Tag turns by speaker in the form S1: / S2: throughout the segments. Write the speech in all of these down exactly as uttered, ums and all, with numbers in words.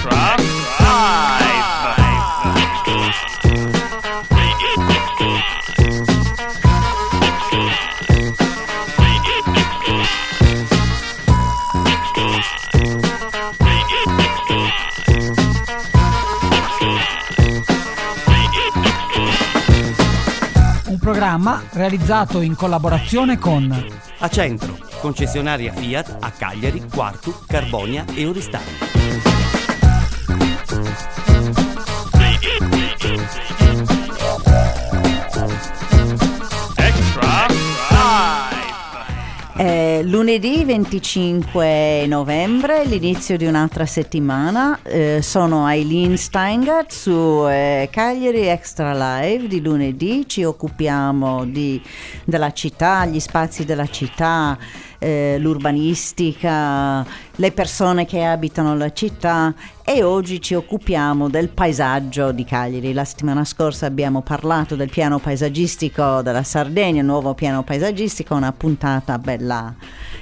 S1: Extra
S2: Un programma realizzato in collaborazione con
S3: Acentro, concessionaria Fiat a Cagliari, Quartu, Carbonia e Oristano.
S4: Eh, lunedì venticinque novembre, l'inizio di un'altra settimana. Eh, sono Eileen Steingart su eh, Cagliari Extra Live di lunedì. Ci occupiamo di, della città, gli spazi della città, eh, l'urbanistica, le persone che abitano la città, e oggi ci occupiamo del paesaggio di Cagliari. La settimana scorsa abbiamo parlato del piano paesaggistico della Sardegna, il nuovo piano paesaggistico, una puntata bella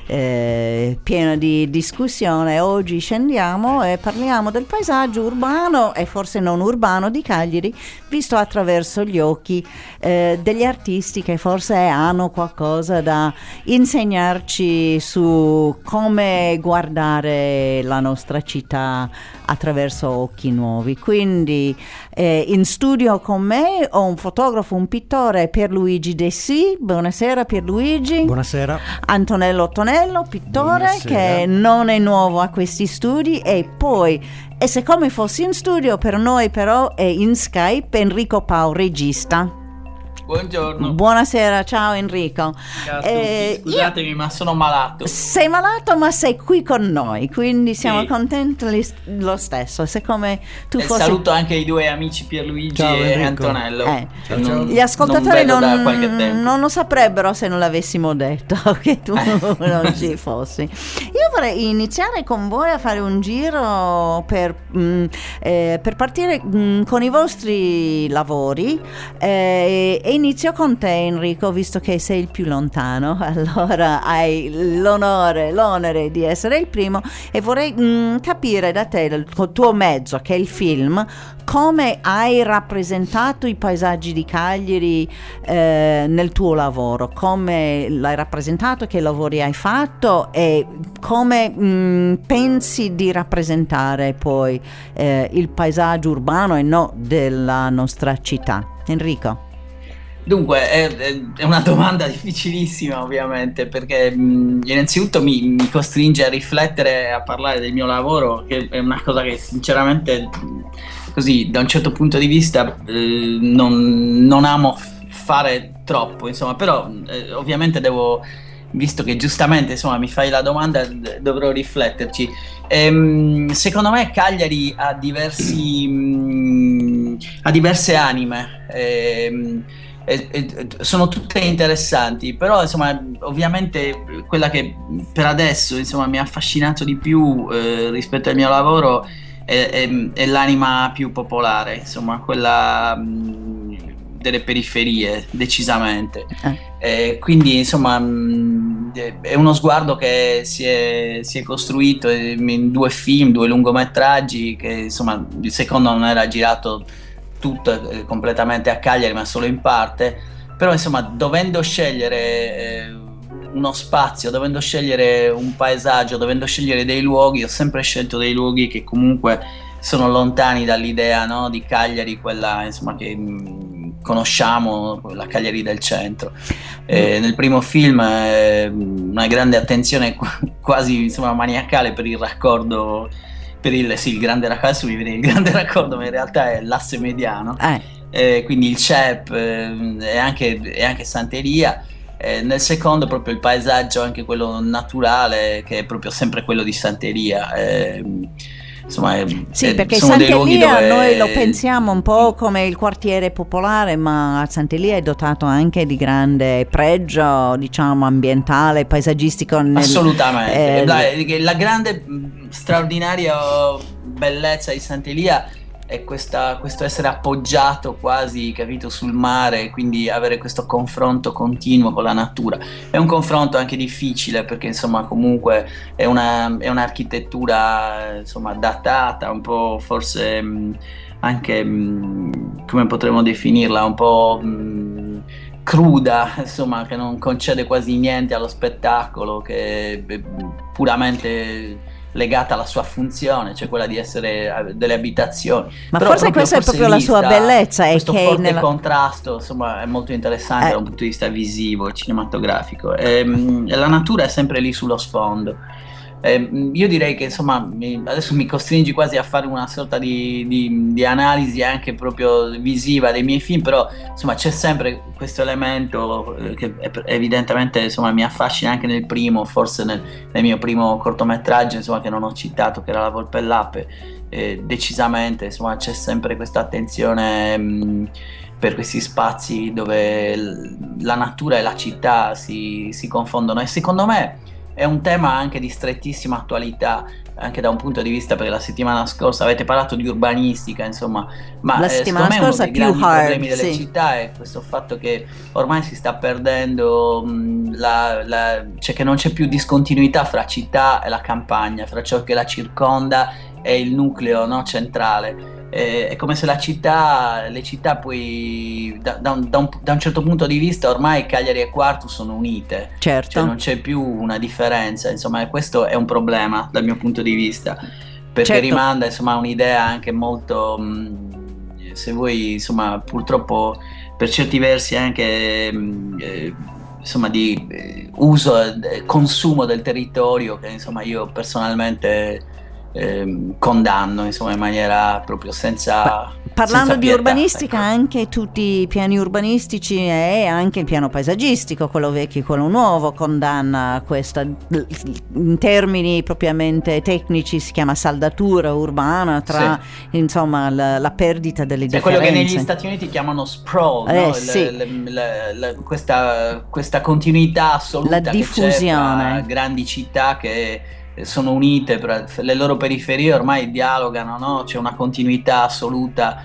S4: eh, piena di discussione. Oggi scendiamo e parliamo del paesaggio urbano e forse non urbano di Cagliari, visto attraverso gli occhi eh, degli artisti che forse hanno qualcosa da insegnarci su come guardare la nostra città attraverso occhi nuovi. Quindi eh, in studio con me ho un fotografo, un pittore, Pierluigi Dessì. Buonasera Pierluigi.
S5: Buonasera.
S4: Antonello Tonello, pittore. Buonasera. Che non è nuovo a questi studi, e poi, e se come fossi in studio per noi però è in Skype, Enrico Pau, regista.
S6: Buongiorno.
S4: Buonasera, ciao Enrico.
S6: Ciao a tutti. Scusatemi, io... ma sono malato.
S4: Sei malato, ma sei qui con noi, quindi siamo
S6: sì.
S4: contenti lo stesso. Se come tu
S6: e
S4: fossi...
S6: Saluto anche i due amici Pierluigi ciao, e Enrico. Antonello.
S4: Eh.
S6: Ciao, ciao.
S4: Gli ascoltatori
S6: non,
S4: non, non lo saprebbero se non l'avessimo detto che tu non ci fossi. Io vorrei iniziare con voi a fare un giro per, mh, eh, per partire mh, con i vostri lavori eh, e inizio con te Enrico, visto che sei il più lontano, allora hai l'onore, l'onere di essere il primo, e vorrei mh, capire da te, il tuo mezzo che è il film, come hai rappresentato i paesaggi di Cagliari eh, nel tuo lavoro, come l'hai rappresentato, che lavori hai fatto e come mh, pensi di rappresentare poi eh, il paesaggio urbano e no della nostra città. Enrico.
S6: Dunque, è, è una domanda difficilissima ovviamente, perché mh, innanzitutto mi, mi costringe a riflettere, a parlare del mio lavoro, che è una cosa che sinceramente, così da un certo punto di vista, eh, non, non amo fare troppo, insomma, però eh, ovviamente devo, visto che giustamente insomma mi fai la domanda, dovrò rifletterci. Ehm, secondo me Cagliari ha diversi, mh, ha diverse anime. Ehm, E, e, sono tutte interessanti, però insomma ovviamente quella che per adesso insomma mi ha affascinato di più eh, rispetto al mio lavoro è, è, è l'anima più popolare, insomma quella mh, delle periferie, decisamente. Eh, quindi insomma mh, è uno sguardo che si è, si è costruito in due film, due lungometraggi, che insomma il secondo non era girato tutto eh, completamente a Cagliari, ma solo in parte. Però insomma, dovendo scegliere eh, uno spazio, dovendo scegliere un paesaggio, dovendo scegliere dei luoghi, ho sempre scelto dei luoghi che comunque sono lontani dall'idea, no, di Cagliari, quella insomma che mh, conosciamo, la Cagliari del centro. Eh, nel primo film eh, una grande attenzione quasi insomma maniacale per il raccordo, per il, sì, il grande raccordo, il grande raccordo, ma in realtà è l'asse mediano, eh. Eh, quindi il C E P eh, e anche, e anche Santeria. Eh, nel secondo proprio il paesaggio, anche quello naturale, che è proprio sempre quello di Santeria. Eh, insomma, è,
S4: sì,
S6: è,
S4: perché
S6: sono
S4: Santelia
S6: dove...
S4: noi lo pensiamo un po' come il quartiere popolare, ma Santelia è dotato anche di grande pregio, diciamo, ambientale, paesaggistico. Nel,
S6: assolutamente.
S4: Eh,
S6: la, la grande straordinaria bellezza di Santelia è questa, questo essere appoggiato quasi, capito, sul mare, quindi avere questo confronto continuo con la natura. È un confronto anche difficile perché insomma comunque è, una, è un'architettura insomma datata, un po' forse mh, anche mh, come potremmo definirla, un po' mh, cruda, insomma, che non concede quasi niente allo spettacolo, che è puramente legata alla sua funzione, cioè quella di essere delle abitazioni.
S4: Ma
S6: Però
S4: forse questa è proprio la sua bellezza, è
S6: questo
S4: che
S6: forte
S4: nella...
S6: contrasto insomma è molto interessante
S4: eh.
S6: da un punto di vista visivo e cinematografico, e, e la natura è sempre lì sullo sfondo. Eh, io direi che insomma mi, adesso mi costringi quasi a fare una sorta di, di, di analisi anche proprio visiva dei miei film, però insomma c'è sempre questo elemento eh, che evidentemente insomma mi affascina anche nel primo, forse nel, nel mio primo cortometraggio insomma che non ho citato, che era La Volpe e l'Ape. Eh, decisamente insomma c'è sempre questa attenzione mh, per questi spazi dove l- la natura e la città si, si confondono, e secondo me è un tema anche di strettissima attualità, anche da un punto di vista, perché la settimana scorsa avete parlato di urbanistica, insomma, ma
S4: la
S6: eh,
S4: settimana
S6: secondo me
S4: scorsa
S6: uno dei
S4: più
S6: grandi
S4: hard,
S6: problemi delle
S4: sì.
S6: città è questo fatto che ormai si sta perdendo, mh, la, la, cioè che non c'è più discontinuità fra città e la campagna, fra ciò che la circonda e il nucleo, no, centrale. Eh, è come se la città, le città poi da, da, un, da, un, da un certo punto di vista ormai Cagliari e Quartu sono unite,
S4: certo.
S6: Cioè non c'è più una differenza, insomma, e questo è un problema dal mio punto di vista, perché
S4: certo.
S6: rimanda insomma un'idea anche molto mh, se vuoi insomma purtroppo per certi versi anche mh, eh, insomma di eh, uso e consumo del territorio che insomma io personalmente Eh, condanno insomma in maniera proprio senza
S4: pa- parlando
S6: senza
S4: di
S6: pietà,
S4: urbanistica,
S6: ecco.
S4: anche tutti i piani urbanistici e anche il piano paesaggistico, quello vecchio e quello nuovo, condanna questa, in termini propriamente tecnici si chiama saldatura urbana tra sì. insomma la, la perdita delle
S6: cioè
S4: differenze,
S6: quello che negli Stati Uniti chiamano sprawl,
S4: eh,
S6: no?
S4: sì.
S6: le, le, le, le, questa, questa continuità assoluta,
S4: la diffusione,
S6: che c'è fra grandi città che sono unite, le loro periferie ormai dialogano, no? C'è una continuità assoluta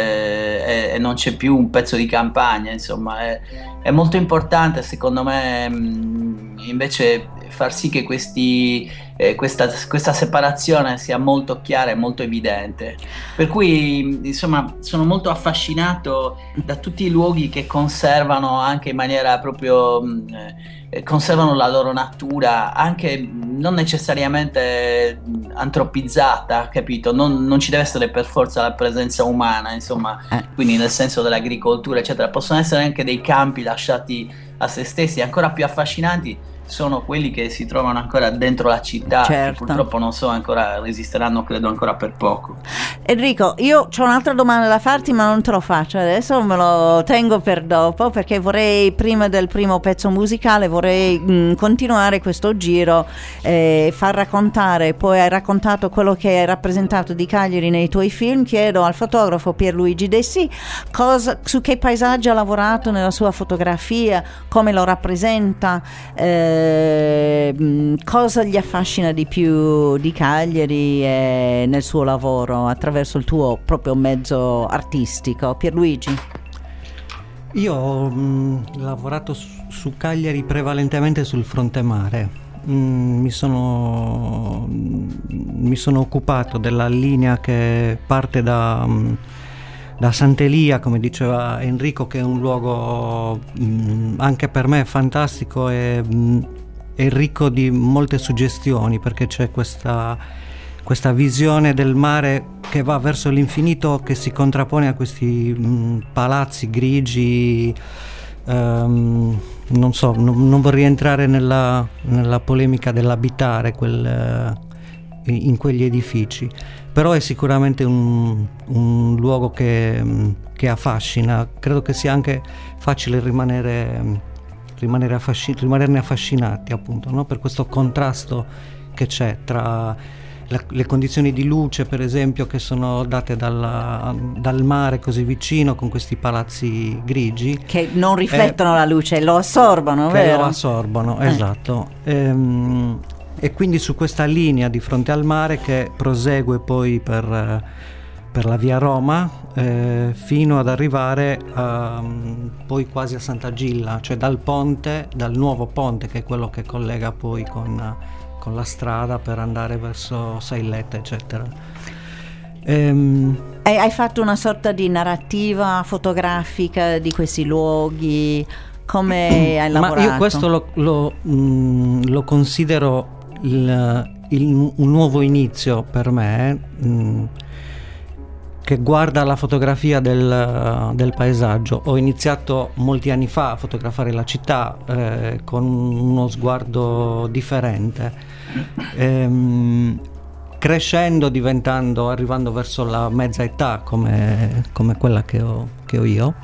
S6: eh, e, e non c'è più un pezzo di campagna, insomma è, è molto importante secondo me mh, invece far sì che questi, eh, questa, questa separazione sia molto chiara e molto evidente, per cui insomma sono molto affascinato da tutti i luoghi che conservano anche in maniera proprio mh, conservano la loro natura, anche non necessariamente antropizzata, capito? Non, non ci deve essere per forza la presenza umana, insomma, eh. quindi nel senso dell'agricoltura, eccetera. Possono essere anche dei campi lasciati a se stessi, ancora più affascinanti sono quelli che si trovano ancora dentro la città,
S4: certo.
S6: che purtroppo non so ancora, resisteranno credo ancora per poco.
S4: Enrico, io ho un'altra domanda da farti ma non te lo faccio adesso, me lo tengo per dopo, perché vorrei prima del primo pezzo musicale vorrei mh, continuare questo giro e eh, far raccontare, poi hai raccontato quello che hai rappresentato di Cagliari nei tuoi film. Chiedo al fotografo Pierluigi Dessì cosa, su che paesaggio ha lavorato nella sua fotografia, come lo rappresenta, eh, cosa gli affascina di più di Cagliari e nel suo lavoro attraverso il tuo proprio mezzo artistico. Pierluigi?
S1: Io ho mh, lavorato su, su Cagliari prevalentemente sul fronte mare. Mm, mi sono mi sono occupato della linea che parte da mh, da Sant'Elia, come diceva Enrico, che è un luogo mh, anche per me fantastico e, mh, e ricco di molte suggestioni, perché c'è questa, questa visione del mare che va verso l'infinito, che si contrappone a questi mh, palazzi grigi. Um, non so, non, non vorrei entrare nella, nella polemica dell'abitare quel, in quegli edifici, però è sicuramente un, un luogo che, che affascina. Credo che sia anche facile rimanere, rimanere affasci- rimanerne affascinati, appunto, no? Per questo contrasto che c'è tra la, le condizioni di luce, per esempio, che sono date dalla, dal mare così vicino, con questi palazzi grigi
S4: che non riflettono eh, la luce, lo assorbono,
S1: che
S4: vero?
S1: lo assorbono, eh. esatto. Ehm, E quindi su questa linea di fronte al mare, che prosegue poi per, per la via Roma eh, fino ad arrivare a, poi quasi a Sant'Agilla, cioè dal ponte, dal nuovo ponte che è quello che collega poi con, con la strada per andare verso Saillette eccetera. Ehm,
S4: hai, hai fatto una sorta di narrativa fotografica di questi luoghi, come hai lavorato?
S1: Ma io questo lo, lo, mh, lo considero il, il, un nuovo inizio per me, mh, che guarda la fotografia del, del paesaggio. Ho iniziato molti anni fa a fotografare la città eh, con uno sguardo differente, ehm, crescendo, diventando, arrivando verso la mezza età come, come quella che ho, che ho io.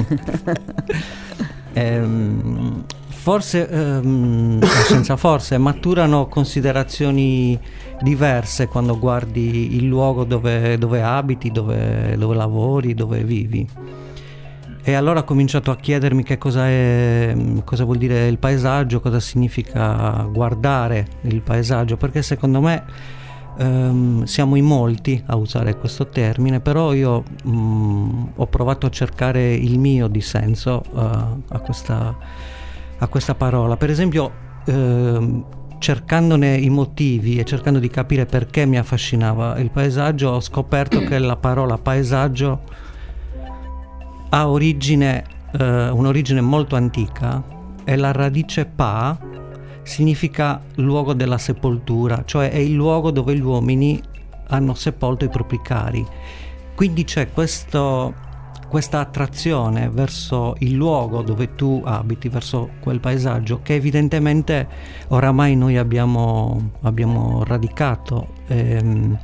S1: ehm, forse, ehm, senza forse, maturano considerazioni diverse quando guardi il luogo dove, dove abiti, dove, dove lavori, dove vivi. E allora ho cominciato a chiedermi che cosa è, cosa vuol dire il paesaggio, cosa significa guardare il paesaggio, perché secondo me ehm, siamo in molti a usare questo termine, però io mh, ho provato a cercare il mio di senso uh, a, questa, a questa parola. Per esempio, ehm, cercandone i motivi e cercando di capire perché mi affascinava il paesaggio, ho scoperto che la parola paesaggio ha origine, eh, un'origine molto antica, e la radice pa significa luogo della sepoltura, cioè è il luogo dove gli uomini hanno sepolto i propri cari. Quindi c'è questo, questa attrazione verso il luogo dove tu abiti, verso quel paesaggio che evidentemente oramai noi abbiamo, abbiamo radicato. Ehm,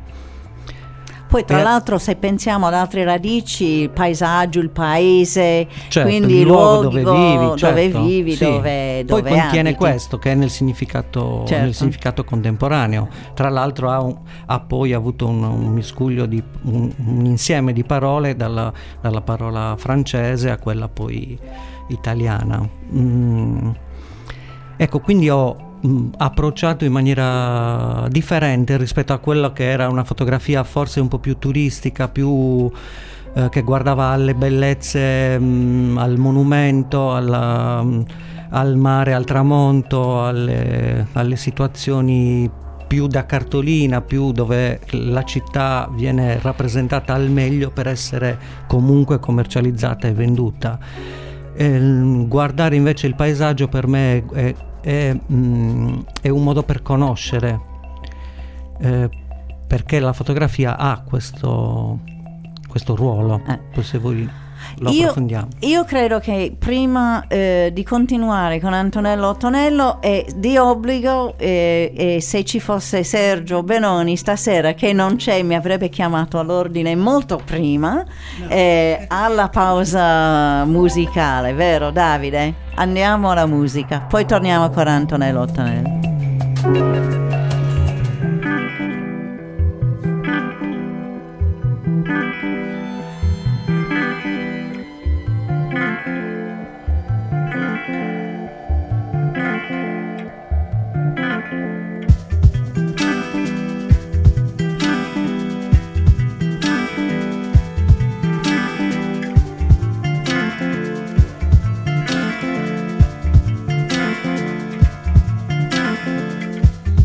S4: Poi tra
S1: e,
S4: l'altro, se pensiamo ad altre radici, il paesaggio, il paese,
S1: certo,
S4: quindi
S1: il luogo
S4: luogo
S1: dove vivi, certo,
S4: dove, vivi,
S1: sì.
S4: dove,
S1: poi
S4: dove
S1: contiene
S4: abiti.
S1: questo che è nel significato,
S4: Certo.
S1: nel significato contemporaneo. Tra l'altro ha, un, ha poi avuto un, un miscuglio di un, un insieme di parole dalla, dalla parola francese a quella poi italiana. Mm. Ecco, quindi ho mh, approcciato in maniera differente rispetto a quello che era una fotografia forse un po' più turistica, più eh, che guardava alle bellezze, mh, al monumento, alla, mh, al mare, al tramonto, alle, alle situazioni più da cartolina, più dove la città viene rappresentata al meglio per essere comunque commercializzata e venduta. E, guardare invece il paesaggio per me è, è, mh, è un modo per conoscere, eh, perché la fotografia ha questo, questo ruolo.
S4: Eh.
S1: Poi se voi lo
S4: Io,
S1: approfondiamo.
S4: io credo che prima eh, di continuare con Antonello Ottonello è di obbligo, eh, e se ci fosse Sergio Benoni stasera, che non c'è, mi avrebbe chiamato all'ordine molto prima, eh, alla pausa musicale, vero Davide? Andiamo alla musica, poi torniamo con Antonello Ottonello.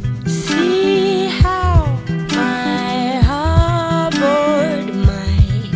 S5: See how my harbored mind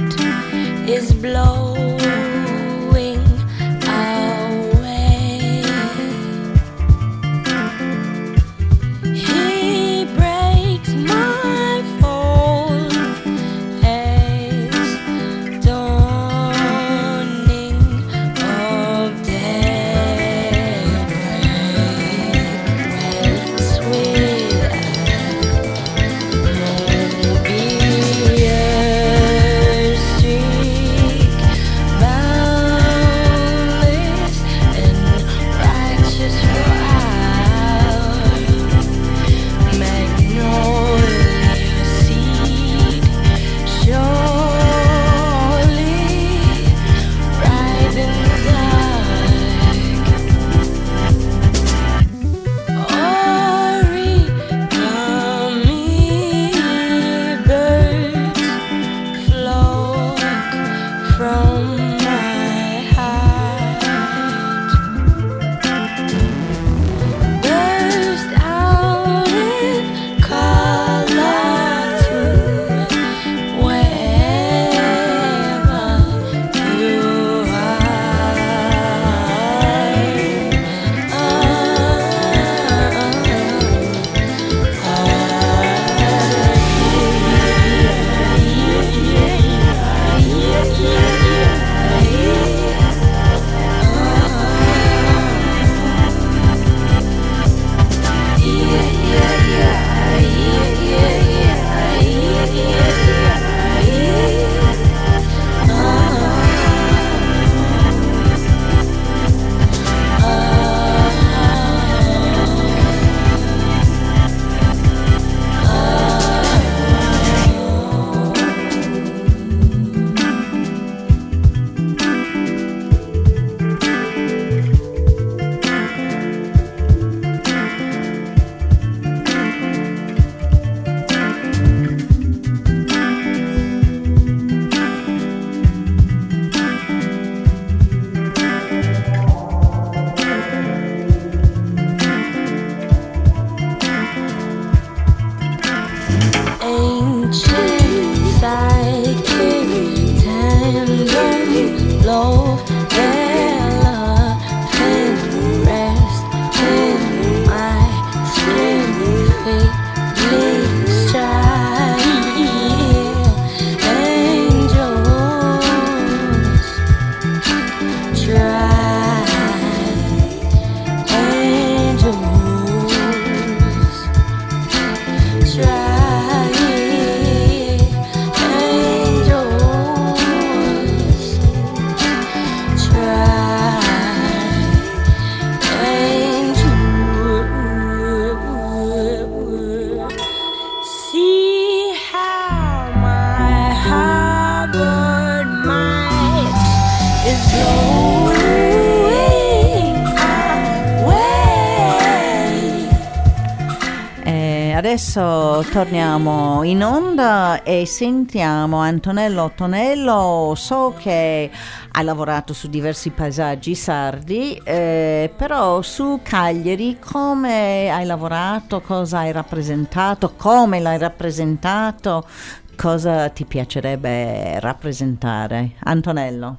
S4: Adesso torniamo in onda e sentiamo Antonello Tonello. So che hai lavorato su diversi paesaggi sardi, eh, però su Cagliari come hai lavorato, cosa hai rappresentato, come l'hai rappresentato, cosa ti piacerebbe rappresentare? Antonello.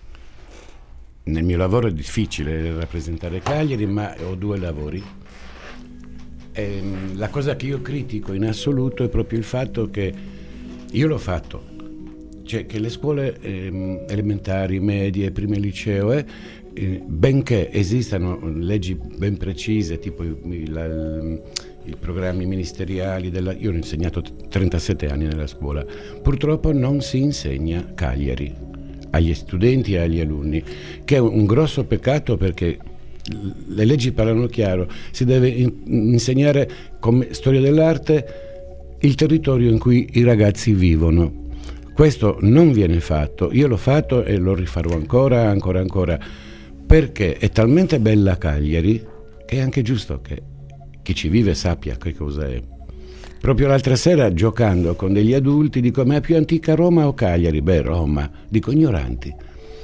S5: Nel mio lavoro è difficile rappresentare Cagliari, ma ho due lavori. E la cosa che io critico in assoluto è proprio il fatto che io l'ho fatto, cioè che le scuole eh, elementari, medie, prime liceo, eh, eh, benché esistano leggi ben precise, tipo i, la, i programmi ministeriali, della, io ho insegnato trentasette anni nella scuola, purtroppo non si insegna Cagliari agli studenti e agli alunni, che è un grosso peccato perché le leggi parlano chiaro, si deve in, insegnare come storia dell'arte il territorio in cui i ragazzi vivono. Questo non viene fatto, io l'ho fatto e lo rifarò ancora, ancora, ancora, perché è talmente bella Cagliari che è anche giusto che chi ci vive sappia che cosa è. Proprio l'altra sera, giocando con degli adulti, dico: ma è più antica Roma o Cagliari? Beh, Roma. Dico: ignoranti.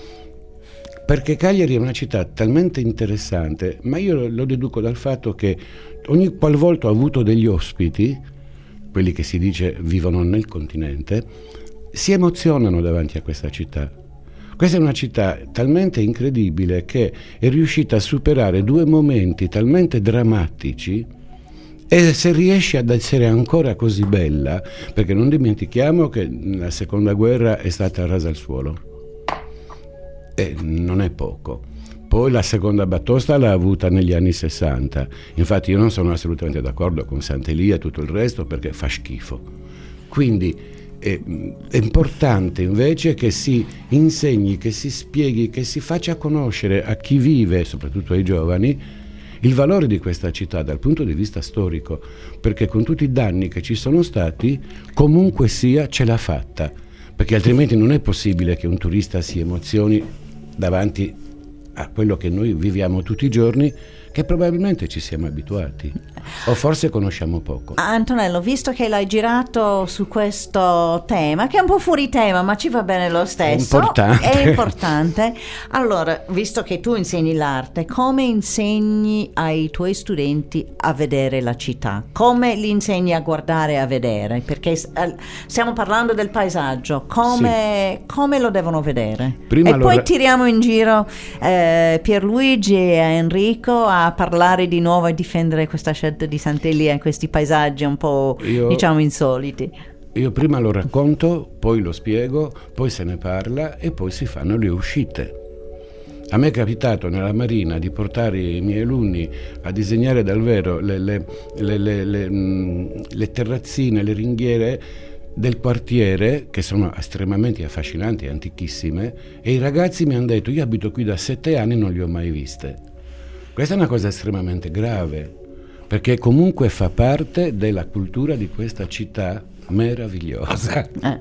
S5: Perché Cagliari è una città talmente interessante, ma io lo deduco dal fatto che ogni qualvolta ho avuto degli ospiti, quelli che si dice vivono nel continente, si emozionano davanti a questa città. Questa è una città talmente incredibile che è riuscita a superare due momenti talmente drammatici, e se riesce ad essere ancora così bella, perché non dimentichiamo che la seconda guerra è stata rasa al suolo. E non è poco. Poi la seconda batosta l'ha avuta negli anni sessanta. Infatti io non sono assolutamente d'accordo con Sant'Elia e tutto il resto, perché fa schifo. Quindi è, è importante invece che si insegni, che si spieghi, che si faccia conoscere a chi vive, soprattutto ai giovani, il valore di questa città dal punto di vista storico, perché con tutti i danni che ci sono stati, comunque sia ce l'ha fatta, perché altrimenti non è possibile che un turista si emozioni davanti a quello che noi viviamo tutti i giorni, che probabilmente ci siamo abituati o forse conosciamo poco.
S4: Antonello, visto che l'hai girato su questo tema, che è un po' fuori tema ma ci va bene lo stesso,
S5: è importante,
S4: è importante. Allora, visto che tu insegni l'arte, come insegni ai tuoi studenti a vedere la città? Come li insegni a guardare e a vedere? Perché stiamo parlando del paesaggio, come, sì. come lo devono vedere? Prima e allora... poi tiriamo in giro eh, Pierluigi e Enrico a a parlare di nuovo e difendere questa scelta di Sant'Elia in questi paesaggi un po' io, diciamo insoliti.
S5: Io prima lo racconto, poi lo spiego, poi se ne parla e poi si fanno le uscite. A me è capitato nella Marina di portare i miei alunni a disegnare dal vero le, le, le, le, le, le, le terrazzine, le ringhiere del quartiere, che sono estremamente affascinanti e antichissime, e i ragazzi mi hanno detto: io abito qui da sette anni e non le ho mai viste. Questa è una cosa estremamente grave, perché comunque fa parte della cultura di questa città meravigliosa.
S4: Eh.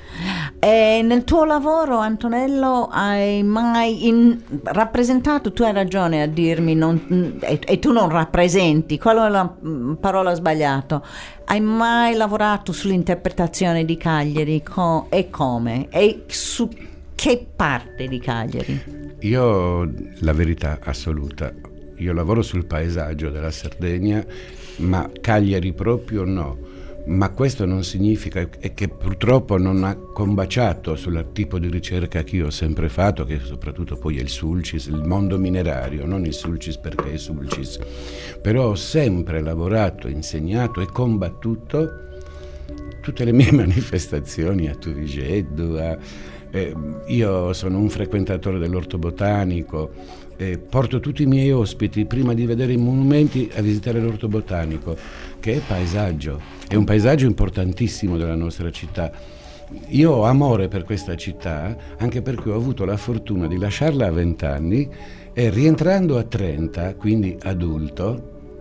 S4: E nel tuo lavoro, Antonello, hai mai in, rappresentato, tu hai ragione a dirmi, non, e, e tu non rappresenti, quella è la parola sbagliata, hai mai lavorato sull'interpretazione di Cagliari co, e come? E su che parte di Cagliari? Io,
S5: la verità assoluta, io lavoro sul paesaggio della Sardegna, ma Cagliari proprio no. Ma questo non significa che purtroppo non ha combaciato sul tipo di ricerca che io ho sempre fatto, che soprattutto poi è il Sulcis, il mondo minerario, non il Sulcis perché è Sulcis. Però ho sempre lavorato, insegnato e combattuto tutte le mie manifestazioni a Turigedo, a, eh, io sono un frequentatore dell'orto botanico. Eh, porto tutti i miei ospiti, prima di vedere i monumenti, a visitare l'orto botanico, che è paesaggio, è un paesaggio importantissimo della nostra città. Io ho amore per questa città, anche perché ho avuto la fortuna di lasciarla a vent'anni e rientrando a trenta, quindi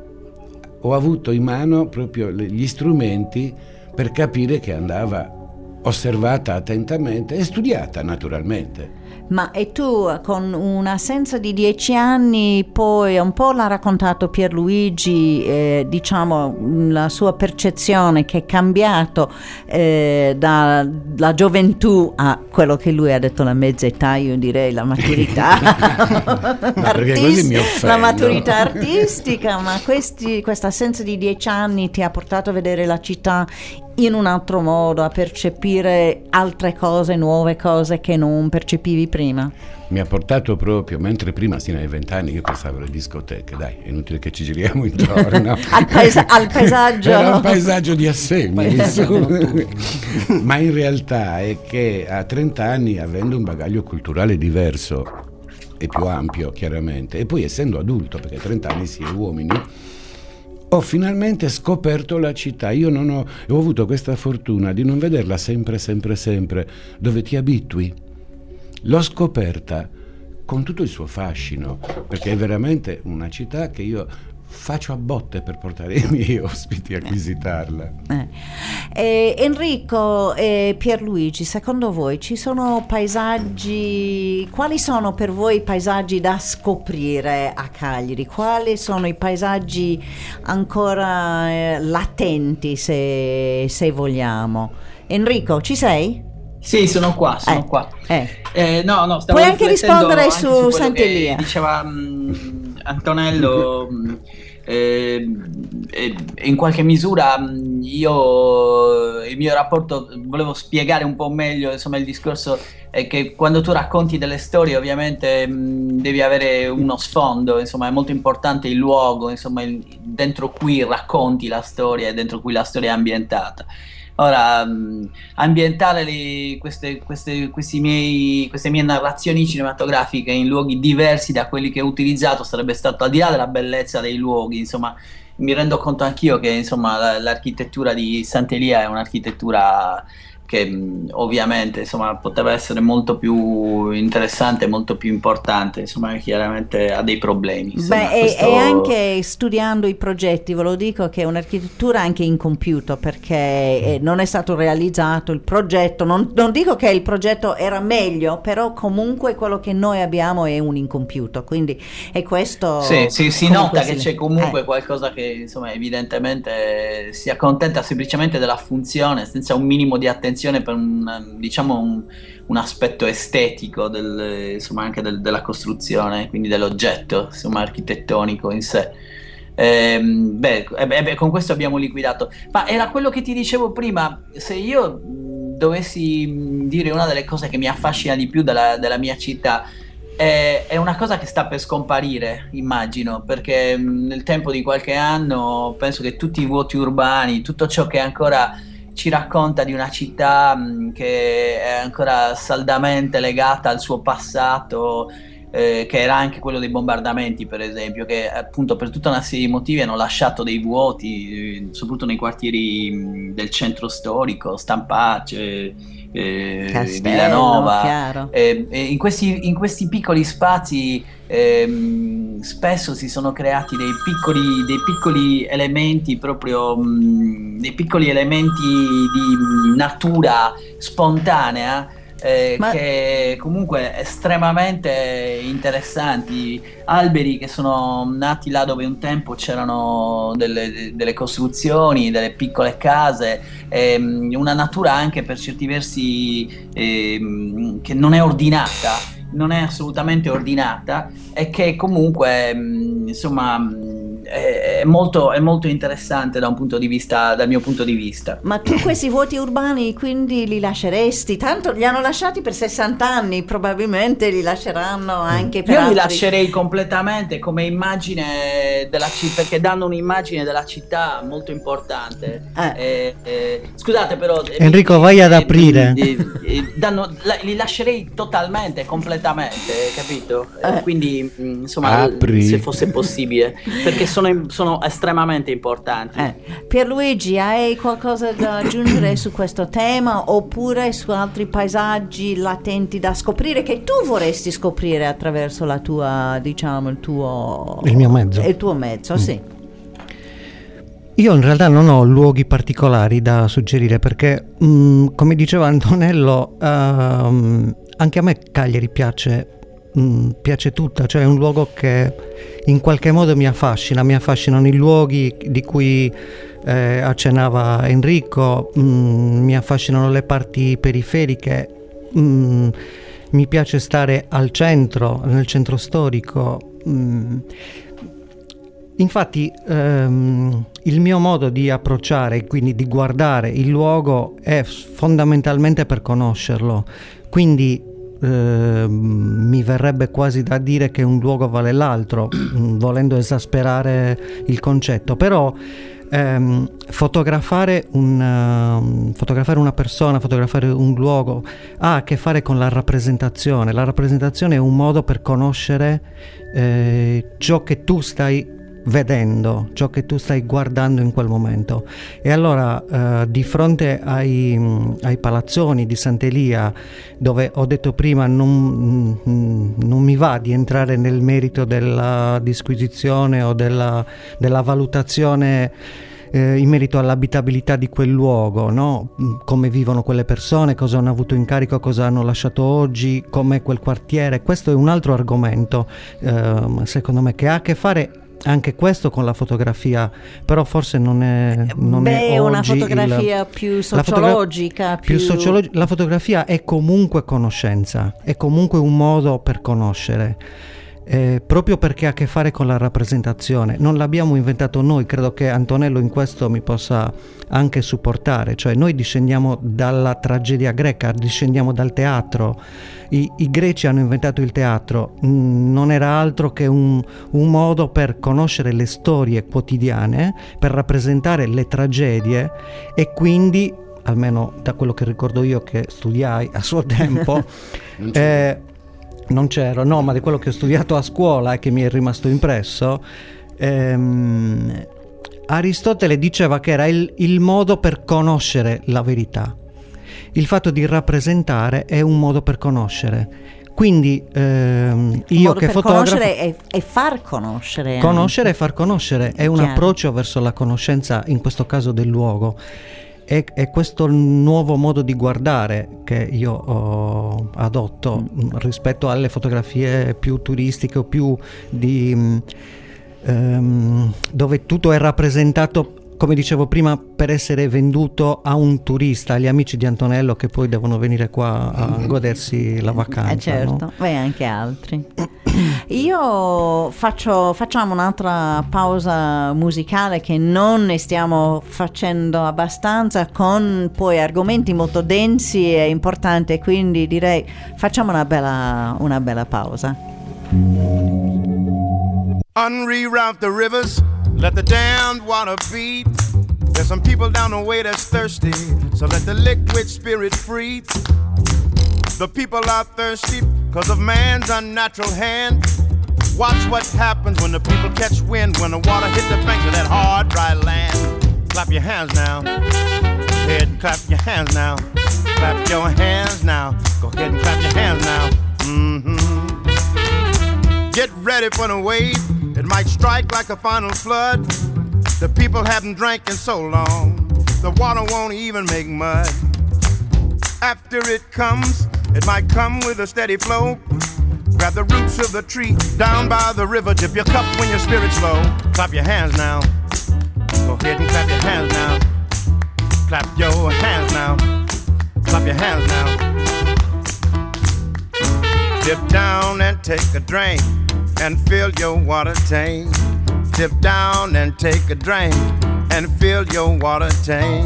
S5: adulto, ho avuto in mano proprio gli strumenti per capire che andava osservata attentamente e studiata naturalmente.
S4: Ma e tu con un'assenza di dieci anni, poi un po' l'ha raccontato Pierluigi, eh, diciamo la sua percezione che è cambiato eh, dalla gioventù a quello che lui ha detto la mezza età, io direi la maturità, Artist- la maturità artistica, ma questi, questa assenza di dieci anni ti ha portato a vedere la città in un altro modo, a percepire altre cose, nuove cose che non percepivi prima?
S5: Mi ha portato proprio, mentre prima sino ai vent'anni io pensavo alle discoteche, dai, è inutile che ci giriamo intorno.
S4: al, paesa- al paesaggio.
S5: Era un paesaggio di assemi, ma in realtà è che a trenta anni, avendo un bagaglio culturale diverso e più ampio chiaramente, e poi essendo adulto, perché a trenta anni si è uomini, ho finalmente scoperto la città. Io non ho, ho avuto questa fortuna di non vederla sempre, sempre, sempre, dove ti abitui. L'ho scoperta con tutto il suo fascino, perché è veramente una città che io faccio a botte per portare i miei ospiti a visitarla.
S4: Eh. Eh, Enrico e Pierluigi, secondo voi ci sono paesaggi, quali sono per voi i paesaggi da scoprire a Cagliari? Quali sono i paesaggi ancora eh, latenti, se, se vogliamo? Enrico, ci sei?
S6: Sì, sono qua, sono
S4: eh,
S6: qua.
S4: Eh.
S6: Eh, no, no, stavo
S4: Puoi anche rispondere
S6: anche
S4: su,
S6: su
S4: Sant'Elia.
S6: Diceva mh, Antonello, mh, eh, eh, in qualche misura mh, io il mio rapporto, volevo spiegare un po' meglio, insomma, il discorso è che quando tu racconti delle storie ovviamente mh, devi avere uno sfondo, insomma è molto importante il luogo, insomma il, dentro cui racconti la storia e dentro cui la storia è ambientata. Ora, ambientare le, queste, queste, questi miei, queste mie narrazioni cinematografiche in luoghi diversi da quelli che ho utilizzato sarebbe stato, al di là della bellezza dei luoghi, insomma, mi rendo conto anch'io che insomma, l'architettura di Sant'Elia è un'architettura che mh, ovviamente insomma, poteva essere molto più interessante, molto più importante, insomma chiaramente ha dei problemi. Insomma,
S4: Beh,
S6: questo...
S4: e, e anche studiando i progetti, ve lo dico che è un'architettura anche incompiuta, perché eh, non è stato realizzato il progetto, non, non dico che il progetto era meglio, però comunque quello che noi abbiamo è un incompiuto, quindi è questo...
S6: Sì, sì, si nota
S4: si
S6: che c'è comunque
S4: eh.
S6: qualcosa che insomma evidentemente si accontenta semplicemente della funzione senza un minimo di attenzione per un, diciamo un, un aspetto estetico del, insomma anche del, della costruzione, quindi dell'oggetto insomma architettonico in sé. Ehm, beh, eh, beh, con questo abbiamo liquidato, ma era quello che ti dicevo prima, se io mh, dovessi mh, dire una delle cose che mi affascina di più della, della mia città, è, è una cosa che sta per scomparire, immagino, perché mh, nel tempo di qualche anno penso che tutti i vuoti urbani, tutto ciò che ancora ci racconta di una città mh, che è ancora saldamente legata al suo passato, eh, che era anche quello dei bombardamenti, per esempio, che appunto per tutta una serie di motivi hanno lasciato dei vuoti, eh, soprattutto nei quartieri mh, del centro storico, Stampace, eh,
S4: Castello,
S6: Villanova. Eh, eh, in, questi, in questi piccoli spazi eh, spesso si sono creati dei piccoli, dei piccoli elementi, proprio mh, dei piccoli elementi di natura spontanea, eh,
S4: Ma...
S6: che comunque estremamente interessanti, alberi che sono nati là dove un tempo c'erano delle, delle costruzioni, delle piccole case, ehm, una natura anche per certi versi ehm, che non è ordinata, non è assolutamente ordinata e che comunque mh, insomma mh, è molto, è molto interessante da un punto di vista, dal mio punto di vista.
S4: Ma tu questi vuoti urbani quindi li lasceresti? Tanto li hanno lasciati per sessanta anni, probabilmente li lasceranno anche per
S6: Io
S4: altri.
S6: li lascerei completamente come immagine della città, perché danno un'immagine della città molto importante.
S4: Eh.
S6: Eh, eh, scusate però
S1: Enrico,
S6: eh,
S1: vai ad
S6: eh,
S1: aprire.
S6: eh, eh, danno, la, li lascerei totalmente, completamente, capito? Eh,
S4: Eh.
S6: Quindi mh, insomma,
S5: Apri.
S6: se fosse possibile, perché sono, sono estremamente importanti.
S4: Eh. Pierluigi, hai qualcosa da aggiungere su questo tema oppure su altri paesaggi latenti da scoprire che tu vorresti scoprire attraverso la tua, diciamo, il tuo
S1: Il mio mezzo.
S4: il tuo mezzo,
S1: Mm.
S4: sì.
S1: Io in realtà non ho luoghi particolari da suggerire perché, mh, come diceva Antonello, uh, anche a me Cagliari piace, mh, piace tutta, cioè è un luogo che in qualche modo mi affascina, mi affascinano i luoghi di cui eh, accennava Enrico, mh, mi affascinano le parti periferiche, mh, mi piace stare al centro, nel centro storico. Mh, Infatti ehm, il mio modo di approcciare, quindi di guardare il luogo, è fondamentalmente per conoscerlo, quindi ehm, mi verrebbe quasi da dire che un luogo vale l'altro, volendo esasperare il concetto, però ehm, fotografare, un, fotografare una persona, fotografare un luogo ha a che fare con la rappresentazione. La rappresentazione è un modo per conoscere eh, ciò che tu stai vedendo, ciò che tu stai guardando in quel momento. E allora eh, di fronte ai, ai palazzoni di Sant'Elia, dove ho detto prima non, non mi va di entrare nel merito della disquisizione o della, della valutazione eh, in merito all'abitabilità di quel luogo, no? Come vivono quelle persone, cosa hanno avuto in carico, cosa hanno lasciato oggi, com'è quel quartiere. Questo è un altro argomento eh, secondo me, che ha a che fare anche questo con la fotografia, però forse non è non
S4: Beh,
S1: è
S4: una
S1: oggi
S4: fotografia
S1: il,
S4: più sociologica,
S1: la, fotogra-
S4: più...
S1: più sociologi- la fotografia è comunque conoscenza, è comunque un modo per conoscere, eh, proprio perché ha a che fare con la rappresentazione. Non l'abbiamo inventato noi, credo che Antonello in questo mi possa anche supportare, cioè noi discendiamo dalla tragedia greca, discendiamo dal teatro. I, i greci hanno inventato il teatro, mm, non era altro che un, un modo per conoscere le storie quotidiane, per rappresentare le tragedie, e quindi, almeno da quello che ricordo io che studiai a suo tempo, non, eh, non c'ero, no, ma di quello che ho studiato a scuola e che mi è rimasto impresso, ehm, Aristotele diceva che era il, il modo per conoscere la verità. Il fatto di rappresentare è un modo per conoscere. Quindi ehm, io
S4: modo
S1: che
S4: per
S1: fotografo,
S4: conoscere e, e far conoscere.
S1: Conoscere
S4: anche.
S1: e far conoscere è un
S4: Chiaro.
S1: approccio verso la conoscenza, in questo caso del luogo. È, è questo il nuovo modo di guardare che io ho adotto mm. rispetto alle fotografie più turistiche o più di ehm, dove tutto è rappresentato, come dicevo prima, per essere venduto a un turista, agli amici di Antonello che poi devono venire qua a godersi la vacanza.
S4: Eh certo,
S1: no?
S4: Beh, anche altri. Io faccio, facciamo un'altra pausa musicale, che non ne stiamo facendo abbastanza, con poi argomenti molto densi e importanti, quindi direi facciamo una bella, una bella pausa.
S7: Unreroute the rivers, let the damned water beat. There's some people down the way that's thirsty, so let the liquid spirit free. The people are thirsty because of man's unnatural hand. Watch what happens when the people catch wind, when the water hit the banks of that hard, dry land. Clap your hands now. Go ahead and clap your hands now. Clap your hands now. Go ahead and clap your hands now. Mm-hmm. Get ready for the wave. It might strike like a final flood. The people haven't drank in so long, the water won't even make mud. After it comes, it might come with a steady flow. Grab the roots of the tree down by the river. Dip your cup when your spirit's low. Clap your hands now. Go ahead and clap your hands now. Clap your hands now. Clap your hands now. Dip down and take a drink and fill your water tank. Dip down and take a drink and fill your water tank.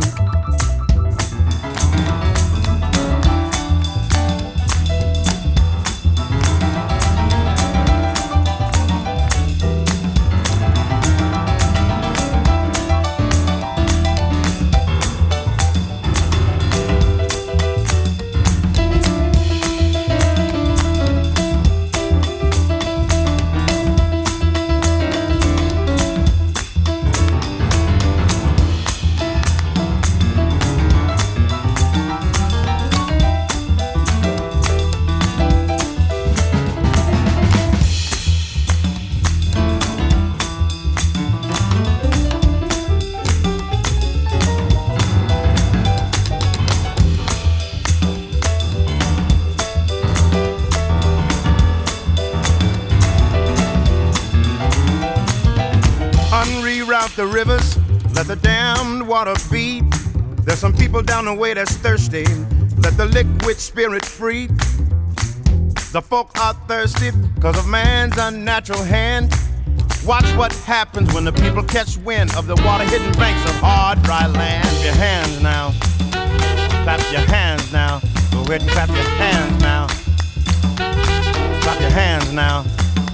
S7: round the rivers, let the damned water beat. There's some people down the way that's thirsty, let the liquid spirit free. The folk are thirsty because of man's unnatural hand. Watch what happens when the people catch wind of the water-hidden banks of hard, dry land. Clap your hands now. Clap your hands now. Go ahead and clap your hands now. Clap your hands now.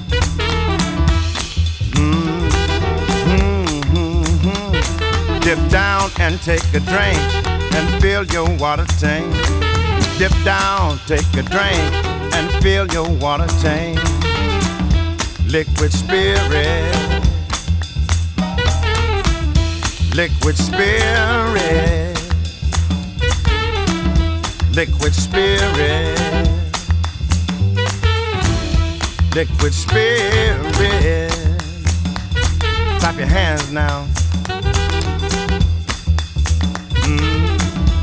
S7: Mm-hmm. Dip down and take a drink and fill your water tank. Dip down, take a drink and fill your water tank. Liquid spirit, liquid spirit, liquid spirit, liquid spirit. Clap your hands now. Mm.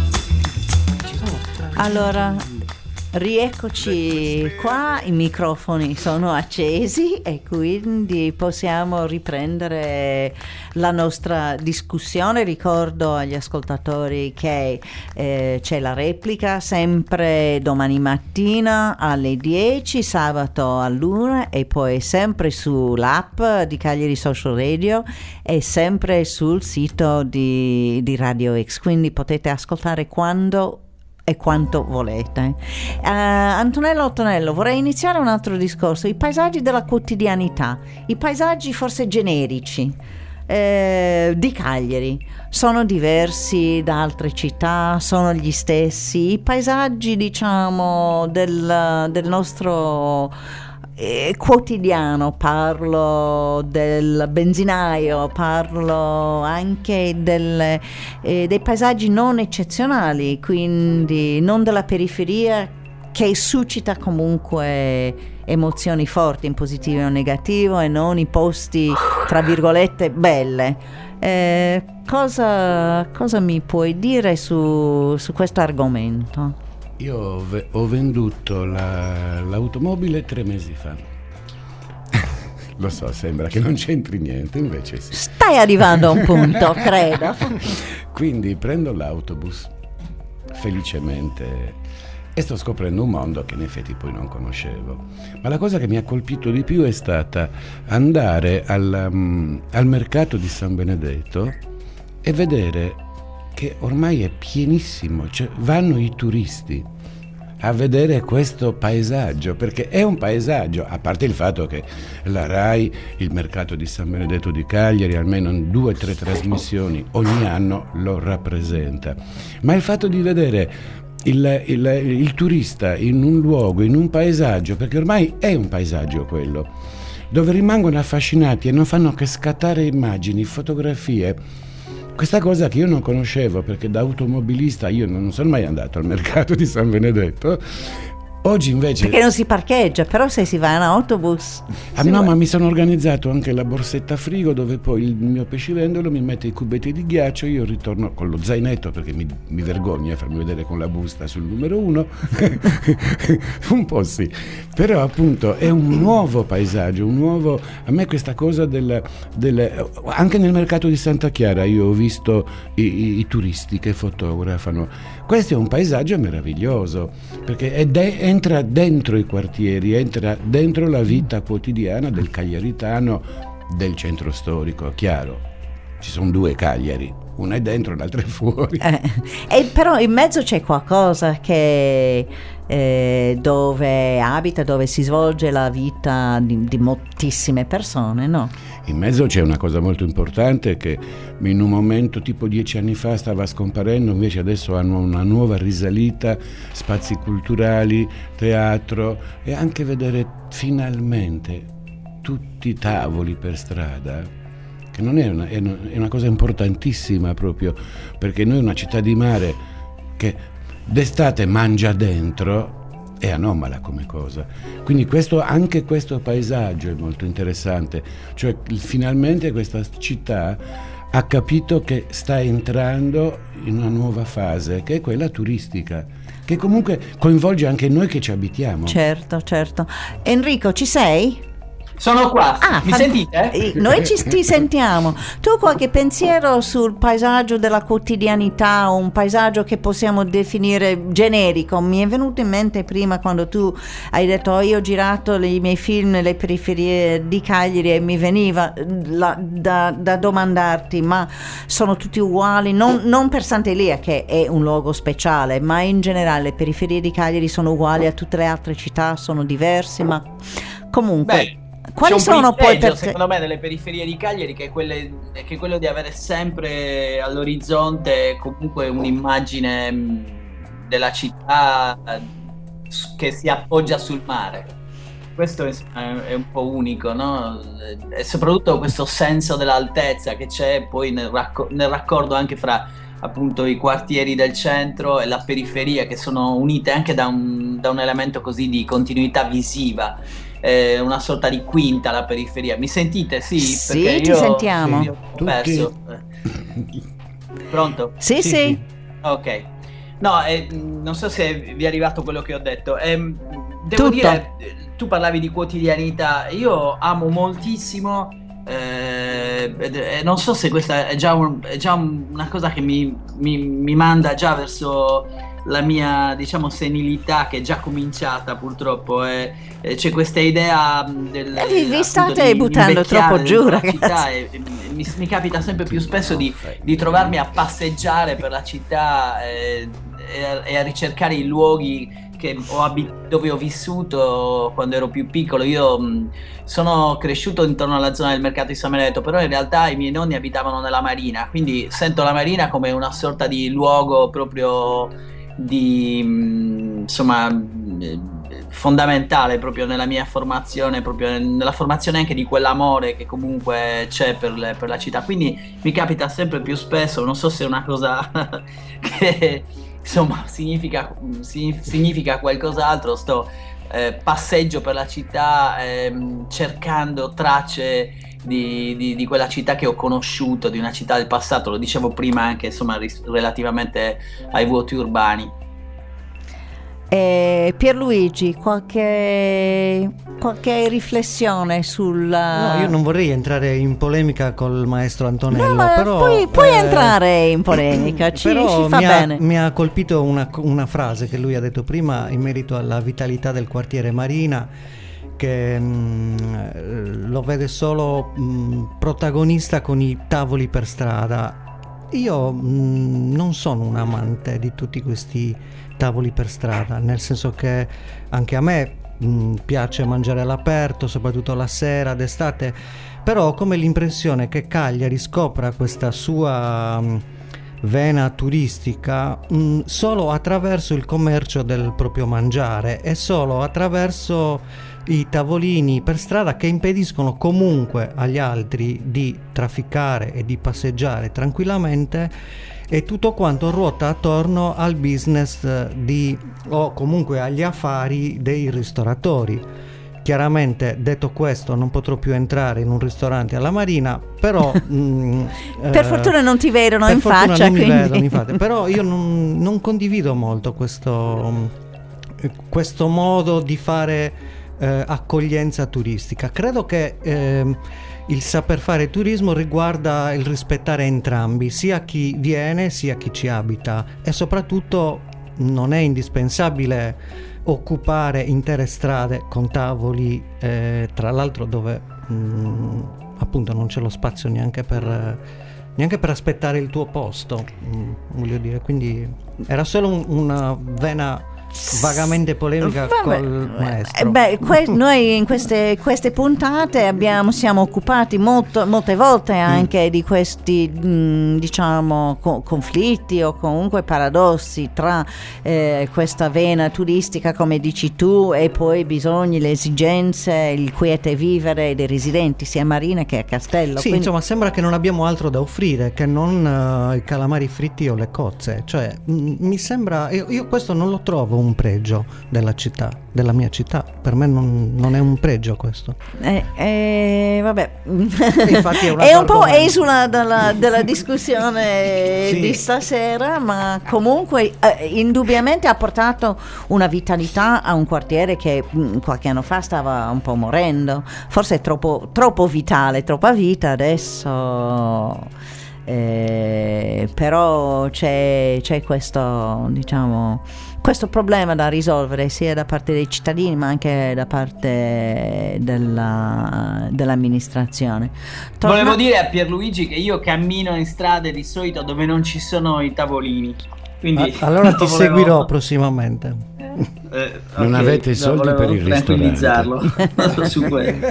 S4: Allora, rieccoci qua, i microfoni sono accesi e quindi possiamo riprendere la nostra discussione. Ricordo agli ascoltatori che eh, c'è la replica sempre domani mattina alle dieci, sabato all'una, e poi sempre sull'app di Cagliari Social Radio e sempre sul sito di, di Radio X, quindi potete ascoltare quando e quanto volete. Uh, Antonello Ottonello, vorrei iniziare un altro discorso. I paesaggi della quotidianità, i paesaggi forse generici eh, di Cagliari sono diversi da altre città, sono gli stessi. I paesaggi, diciamo, del, del nostro Eh, quotidiano, parlo del benzinaio, parlo anche del, eh, dei paesaggi non eccezionali, quindi non della periferia, che suscita comunque emozioni forti in positivo o negativo, e non i posti tra virgolette belle. Eh, cosa, cosa mi puoi dire su, su questo argomento?
S5: Io ho, ve- ho venduto la, l'automobile tre mesi fa. Lo so, sembra che non c'entri niente, invece sì.
S4: Stai arrivando a un punto, credo.
S5: Quindi prendo l'autobus, felicemente, e sto scoprendo un mondo che in effetti poi non conoscevo. Ma la cosa che mi ha colpito di più è stata andare al, um, al mercato di San Benedetto e vedere che ormai è pienissimo, cioè vanno i turisti a vedere questo paesaggio, perché è un paesaggio, a parte il fatto che la RAI, il mercato di San Benedetto di Cagliari, almeno in due o tre trasmissioni ogni anno lo rappresenta, ma il fatto di vedere il, il, il turista in un luogo, in un paesaggio, perché ormai è un paesaggio quello, dove rimangono affascinati e non fanno che scattare immagini, fotografie. Questa cosa che io non conoscevo, perché da automobilista io non sono mai andato al mercato di San Benedetto. Oggi invece...
S4: Perché non si parcheggia, però se si va in autobus...
S5: Ah no, vuole. Ma mi sono organizzato anche la borsetta frigo, dove poi il mio pescivendolo mi mette i cubetti di ghiaccio, io ritorno con lo zainetto, perché mi, mi vergogno a farmi vedere con la busta sul numero uno. Un po' sì. Però appunto è un nuovo paesaggio, un nuovo... A me questa cosa del... del... Anche nel mercato di Santa Chiara io ho visto i, i, i turisti che fotografano. Questo è un paesaggio meraviglioso, perché è de- entra dentro i quartieri, entra dentro la vita quotidiana del cagliaritano, del centro storico. Chiaro, ci sono due Cagliari, una è dentro e l'altra è fuori.
S4: Eh, e però in mezzo c'è qualcosa che eh, dove abita, dove si svolge la vita di, di moltissime persone, no?
S5: In mezzo c'è una cosa molto importante che in un momento tipo dieci anni fa stava scomparendo, invece adesso hanno una nuova risalita, spazi culturali, teatro, e anche vedere finalmente tutti i tavoli per strada, che non è una, è una cosa importantissima proprio, perché noi una città di mare che d'estate mangia dentro è anomala come cosa, quindi questo, anche questo paesaggio è molto interessante, cioè finalmente questa città ha capito che sta entrando in una nuova fase, che è quella turistica, che comunque coinvolge anche noi che ci abitiamo.
S4: Certo, certo. Enrico, ci sei?
S6: Sono qua,
S4: Ah,
S6: mi
S4: fan-
S6: sentite?
S4: eh, Noi ci ti sentiamo. Tu qualche pensiero sul paesaggio della quotidianità, un paesaggio che possiamo definire generico? Mi è venuto in mente prima quando tu hai detto oh, io ho girato i miei film nelle periferie di Cagliari e mi veniva la- da, da domandarti, ma sono tutti uguali? Non, non per Sant'Elia che è un luogo speciale, ma in generale le periferie di Cagliari sono uguali a tutte le altre città, sono diverse, ma comunque...
S6: Beh,
S4: Quali
S6: c'è un
S4: sono poi
S6: privilegio,
S4: per te?
S6: secondo me, nelle periferie di Cagliari, che è, quelle, che è quello di avere sempre all'orizzonte comunque un'immagine mh, della città eh, che si appoggia sul mare. Questo è, è un po' unico, no? E soprattutto questo senso dell'altezza che c'è poi nel, racco- nel raccordo anche fra appunto i quartieri del centro e la periferia, che sono unite anche da un, da un elemento così di continuità visiva. Eh, una sorta di quinta la periferia. Mi sentite? Sì,
S4: Sì,
S6: perché
S4: ti
S6: io,
S4: sentiamo.
S6: io ho perso. Eh. Pronto?
S4: Sì, sì.
S1: sì.
S6: Ok. No, eh, non so se vi è arrivato quello che ho detto. Ehm, devo
S4: Tutto.
S6: dire, tu parlavi di quotidianità. Io amo moltissimo. Eh, eh, non so se questa è già, un- è già un- una cosa che mi, mi- mi manda già verso la mia, diciamo, senilità che è già cominciata purtroppo. eh, eh, c'è questa idea mh, del
S4: Eh, vi- vi
S6: appunto,
S4: state
S6: di
S4: buttando
S6: invecchiare
S4: troppo giù,
S6: dentro la
S4: ragazzi.
S6: città, e, e mi, mi capita sempre più spesso di, di trovarmi a passeggiare per la città eh, e, a, e a ricercare i luoghi che ho abi- dove ho vissuto quando ero più piccolo. Io mh, sono cresciuto intorno alla zona del mercato di San Benedetto, però in realtà i miei nonni abitavano nella Marina, quindi sento la Marina come una sorta di luogo proprio di mh, insomma mh, fondamentale proprio nella mia formazione, proprio nella formazione anche di quell'amore che comunque c'è per, le- per la città. Quindi mi capita sempre più spesso, non so se è una cosa che insomma significa, si- significa qualcos'altro, sto eh, passeggio per la città ehm, cercando tracce di, di- di quella città che ho conosciuto, di una città del passato. Lo dicevo prima anche insomma ris- relativamente ai vuoti urbani.
S4: Eh, Pierluigi, qualche, qualche riflessione sulla...
S1: No, io non vorrei entrare in polemica col maestro Antonello,
S4: No, ma
S1: però
S4: puoi, puoi
S1: eh,
S4: entrare in polemica, ci,
S1: però
S4: ci fa
S1: mi ha,
S4: bene.
S1: mi ha colpito una, una frase che lui ha detto prima in merito alla vitalità del quartiere Marina, che mh, lo vede solo mh, protagonista con i tavoli per strada. Io mh, non sono un amante di tutti questi tavoli per strada, nel senso che anche a me mh, piace mangiare all'aperto, soprattutto la sera, d'estate, però ho come l'impressione che Cagliari scopra questa sua mh, vena turistica mh, solo attraverso il commercio del proprio mangiare e solo attraverso i tavolini per strada che impediscono comunque agli altri di trafficare e di passeggiare tranquillamente, e tutto quanto ruota attorno al business di, o comunque agli affari dei ristoratori. Chiaramente, detto questo, non potrò più entrare in un ristorante alla Marina, però mh,
S4: Per
S1: eh,
S4: fortuna non ti vedono
S1: per
S4: in
S1: fortuna
S4: faccia,
S1: non mi
S4: quindi...
S1: vedono, infatti. Però io non, non condivido molto questo, questo modo di fare eh, accoglienza turistica. Credo che ehm, il saper fare turismo riguarda il rispettare entrambi, sia chi viene sia chi ci abita, e soprattutto non è indispensabile occupare intere strade con tavoli, eh, tra l'altro dove mh, appunto non c'è lo spazio neanche per, neanche per aspettare il tuo posto, mh, voglio dire, quindi era solo un- una vena vagamente polemica
S4: Vabbè,
S1: col
S4: eh,
S1: maestro.
S4: beh, que- noi in queste, queste puntate abbiamo, siamo occupati molto, molte volte anche di questi mh, diciamo co- conflitti o comunque paradossi tra eh, questa vena turistica, come dici tu, e poi i bisogni, le esigenze, il quiete vivere dei residenti sia a Marina che a Castello.
S1: Sì,
S4: Quindi-
S1: insomma, sembra che non abbiamo altro da offrire che non eh, i calamari fritti o le cozze. Cioè, mh, mi sembra, io, io questo non lo trovo un un pregio della città, della mia città. Per me non, non è un pregio questo.
S4: Eh, eh, vabbè,
S1: Infatti è, un,
S4: è un po' esula dalla, dalla discussione
S1: sì.
S4: di stasera, ma comunque eh, indubbiamente ha portato una vitalità a un quartiere che mh, qualche anno fa stava un po' morendo. Forse è troppo, troppo vitale, troppa vita adesso. Eh, però c'è, c'è questo, diciamo, questo problema da risolvere sia da parte dei cittadini ma anche da parte della, dell'amministrazione. Torna...
S6: Volevo dire a Pierluigi che io cammino in strade di solito dove non ci sono i tavolini. Quindi
S1: ah, allora ti
S6: volevo...
S1: seguirò prossimamente.
S6: Eh,
S5: non
S6: okay,
S5: avete soldi per il
S6: tranquillizzarlo su quello.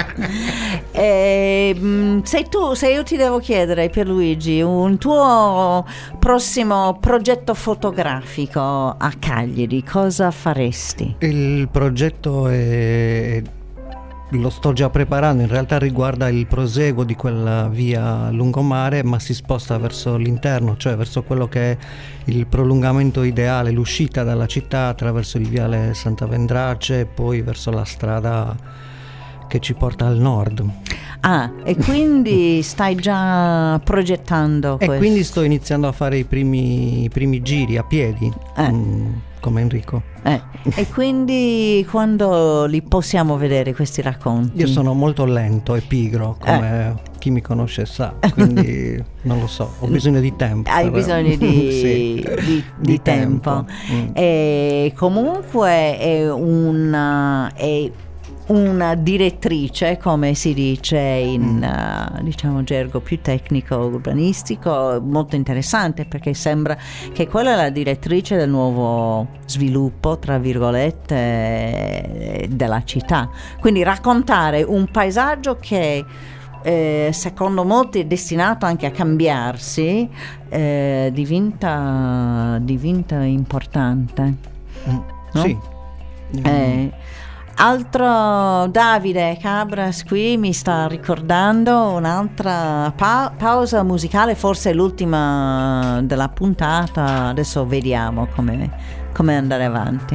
S4: Eh, se tu, se io ti devo chiedere, Pierluigi, un tuo prossimo progetto fotografico a Cagliari, cosa faresti?
S1: Il progetto è, lo sto già preparando, in realtà riguarda il proseguo di quella via lungomare, ma si sposta verso l'interno, cioè verso quello che è il prolungamento ideale, l'uscita dalla città attraverso il viale Santa Vendrace e poi verso la strada che ci porta al nord.
S4: Ah, e quindi stai già progettando
S1: e
S4: questo?
S1: quindi sto iniziando a fare i primi, i primi giri a piedi,
S4: eh.
S1: mh, come Enrico.
S4: Eh. E quindi quando li possiamo vedere questi racconti?
S1: Io sono molto lento e pigro, come
S4: eh.
S1: chi mi conosce sa, quindi non lo so, ho bisogno di tempo.
S4: Hai
S1: per...
S4: bisogno di,
S1: sì.
S4: di, di, di tempo. tempo.
S1: Mm.
S4: E comunque è una... È una direttrice, come si dice in mm. uh, diciamo gergo più tecnico urbanistico, molto interessante, perché sembra che quella è la direttrice del nuovo sviluppo, tra virgolette, della città. Quindi raccontare un paesaggio che eh, secondo molti è destinato anche a cambiarsi, eh, diventa, diventa importante.
S1: Mm.
S4: No?
S1: Sì.
S4: Eh, altro Davide Cabras qui mi sta ricordando un'altra pa- pausa musicale, forse l'ultima della puntata, adesso vediamo come, come andare avanti.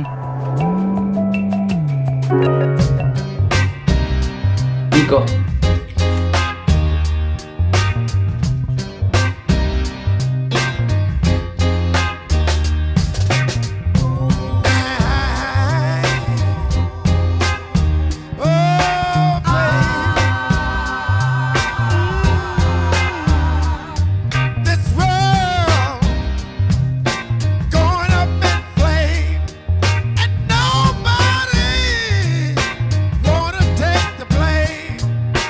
S6: Dico
S7: Nobody wanna take the blame.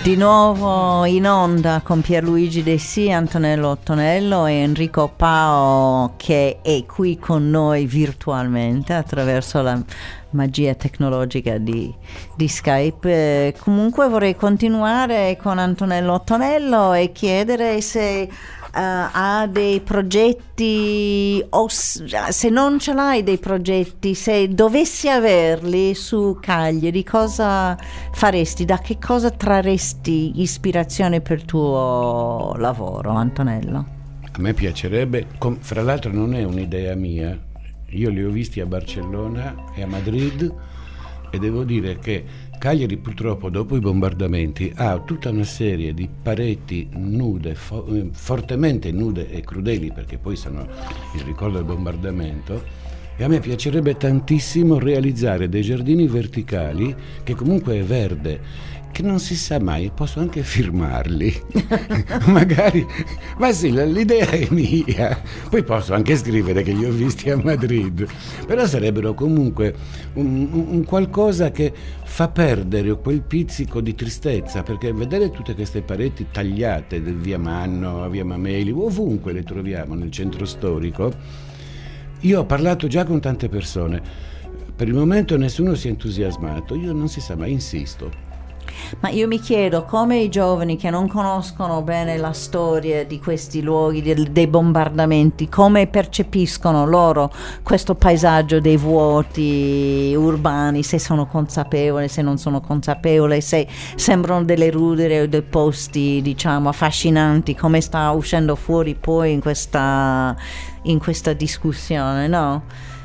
S4: di nuovo in onda con Pierluigi Dessì, Antonello Ottonello e Enrico Pao, che è qui con noi virtualmente attraverso la magia tecnologica di, di Skype. Eh, comunque vorrei continuare con Antonello Ottonello e chiedere se Uh, ha dei progetti, o se non ce l'hai dei progetti, se dovessi averli su Cagliari, cosa faresti? Da che cosa trarresti ispirazione per il tuo lavoro, Antonello?
S5: A me piacerebbe, com- fra l'altro non è un'idea mia, io li ho visti a Barcellona e a Madrid e devo dire che Cagliari purtroppo dopo i bombardamenti ha tutta una serie di pareti nude, fo- fortemente nude e crudeli, perché poi sono il ricordo del bombardamento, e a me piacerebbe tantissimo realizzare dei giardini verticali che comunque è verde, che non si sa mai, posso anche firmarli magari, ma sì, l'idea è mia, poi posso anche scrivere che li ho visti a Madrid, però sarebbero comunque un, un, un qualcosa che fa perdere quel pizzico di tristezza, perché vedere tutte queste pareti tagliate del via Manno, via Mameli, ovunque le troviamo nel centro storico. Io ho parlato già con tante persone, per il momento nessuno si è entusiasmato, io non si sa mai, insisto.
S4: Ma io mi chiedo come i giovani che non conoscono bene la storia di questi luoghi, dei, dei bombardamenti, come percepiscono loro questo paesaggio dei vuoti urbani, se sono consapevoli, se non sono consapevoli, se sembrano delle ruderi o dei posti, diciamo, affascinanti, come sta uscendo fuori poi in questa, in questa discussione, no?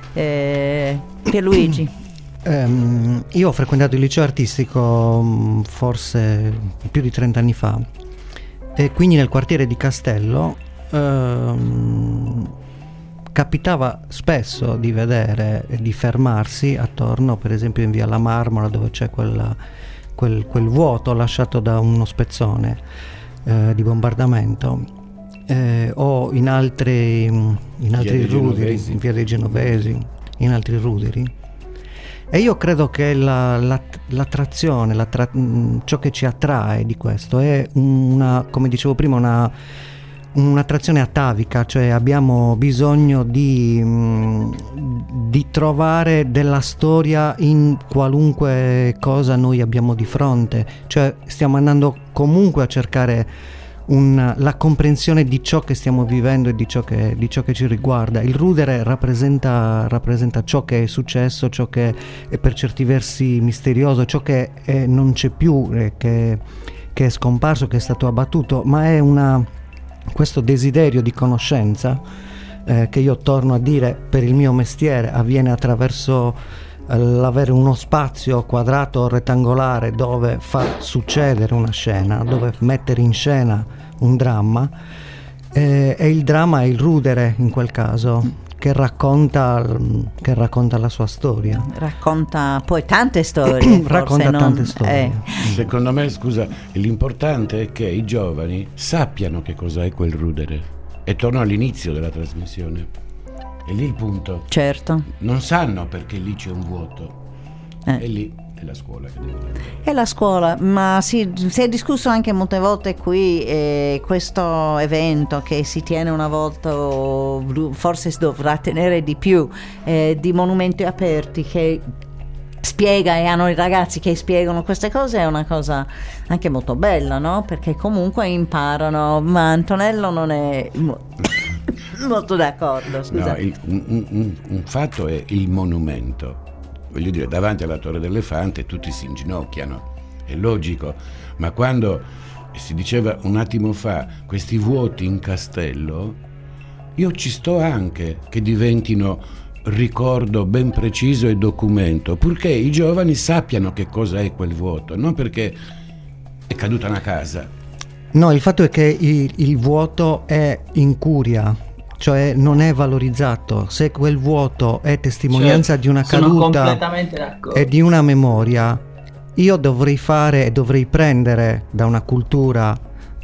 S4: Eh, Pierluigi.
S1: Um, io ho frequentato il liceo artistico um, forse più di trenta anni fa, e quindi nel quartiere di Castello um, capitava spesso di vedere e di fermarsi attorno, per esempio in via La Marmora, dove c'è quella, quel, quel vuoto lasciato da uno spezzone eh, di bombardamento, eh, o in altri, in altri ruderi, in via dei Genovesi, in altri ruderi. E io credo che la, la, l'attrazione, l'attra- ciò che ci attrae di questo è una, come dicevo prima, una, un'attrazione atavica, cioè abbiamo bisogno di, di trovare della storia in qualunque cosa noi abbiamo di fronte, cioè stiamo andando comunque a cercare Un, la comprensione di ciò che stiamo vivendo e di ciò che, di ciò che ci riguarda. Il rudere rappresenta, rappresenta ciò che è successo, ciò che è per certi versi misterioso, ciò che è, non c'è più, eh, che, che è scomparso, che è stato abbattuto, ma è una, questo desiderio di conoscenza eh, che io torno a dire per il mio mestiere avviene attraverso l'avere uno spazio quadrato o rettangolare dove far succedere una scena, dove mettere in scena un dramma, eh, e il dramma è il rudere in quel caso, che racconta, che racconta la sua storia.
S4: Racconta poi tante storie.
S1: racconta non, tante storie.
S4: Eh.
S5: Secondo me, scusa, l'importante è che i giovani sappiano che cos'è quel rudere. E torno all'inizio della trasmissione. È lì il punto.
S4: Certo.
S5: Non sanno perché lì c'è un vuoto.
S4: Eh.
S5: E lì è la scuola che deve vedere.
S4: È la scuola, ma si, si è discusso anche molte volte qui eh, questo evento che si tiene una volta, o forse si dovrà tenere di più, eh, di monumenti aperti, che spiega, e hanno i ragazzi che spiegano queste cose, è una cosa anche molto bella, no? Perché comunque imparano, ma Antonello non è molto d'accordo, scusa.
S5: No, il, un, un, un fatto è il monumento. Voglio dire, davanti alla Torre dell'Elefante tutti si inginocchiano, è logico, ma quando si diceva un attimo fa questi vuoti in castello, io ci sto anche che diventino ricordo ben preciso e documento, purché i giovani sappiano che cosa è quel vuoto, non perché è caduta una casa.
S1: No, il fatto è che il, il vuoto è incuria, cioè non è valorizzato. Se quel vuoto è testimonianza
S6: cioè,
S1: di una
S6: sono
S1: caduta
S6: completamente d'accordo.
S1: e di una memoria, io dovrei fare e dovrei prendere da una cultura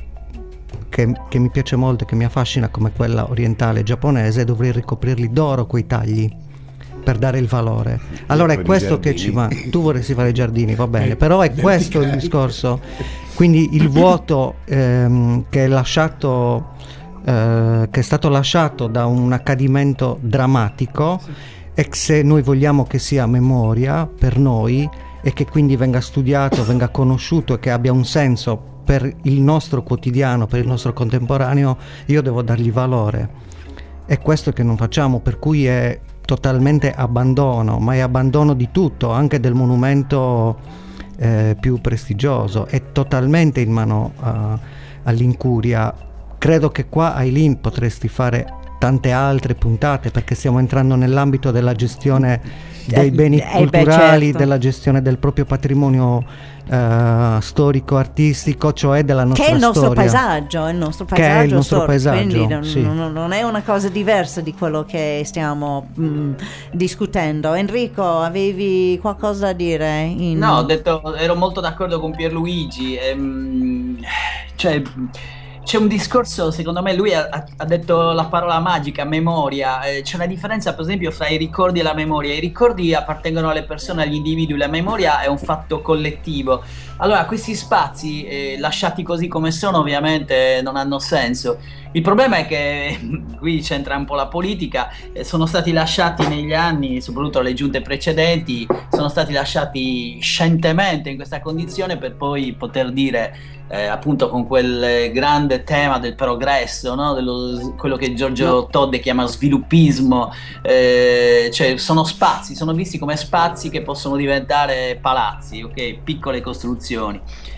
S1: che, che mi piace molto e che mi affascina, come quella orientale giapponese, dovrei ricoprirli d'oro quei tagli, per dare il valore. Allora è questo che ci manca. Tu vorresti fare i giardini, va bene, però è questo il discorso. Quindi il vuoto ehm, che è lasciato eh, che è stato lasciato da un accadimento drammatico, e se noi vogliamo che sia memoria per noi e che quindi venga studiato, venga conosciuto e che abbia un senso per il nostro quotidiano, per il nostro contemporaneo, io devo dargli valore. È questo che non facciamo, per cui è totalmente abbandono, ma è abbandono di tutto, anche del monumento eh, più prestigioso, è totalmente in mano uh, all'incuria. Credo che qua, Aileen, potresti fare tante altre puntate, perché stiamo entrando nell'ambito della gestione dei beni
S4: eh,
S1: culturali,
S4: beh, certo.
S1: della gestione del proprio patrimonio uh, storico, artistico, cioè della nostra
S4: che è il nostro
S1: storia.
S4: paesaggio, è il nostro
S1: Che è il
S4: paesaggio
S1: nostro
S4: storico,
S1: paesaggio,
S4: quindi non,
S1: sì.
S4: non, non è una cosa diversa di quello che stiamo mh, discutendo. Enrico, avevi qualcosa da dire? In...
S6: No, ho detto, ero molto d'accordo con Pierluigi. Ehm, cioè, c'è un discorso, secondo me, lui ha, ha detto la parola magica, memoria. Eh, c'è una differenza, per esempio, fra i ricordi e la memoria. I ricordi appartengono alle persone, agli individui, la memoria è un fatto collettivo. Allora, questi spazi, eh, lasciati così come sono, ovviamente non hanno senso. Il problema è che, qui c'entra un po' la politica, eh, sono stati lasciati negli anni, soprattutto le giunte precedenti, sono stati lasciati scientemente in questa condizione per poi poter dire, eh, appunto con quel grande tema del progresso, no? Dello, quello che Giorgio no. Todde chiama sviluppismo, eh, cioè sono spazi, sono visti come spazi che possono diventare palazzi, ok? Piccole costruzioni.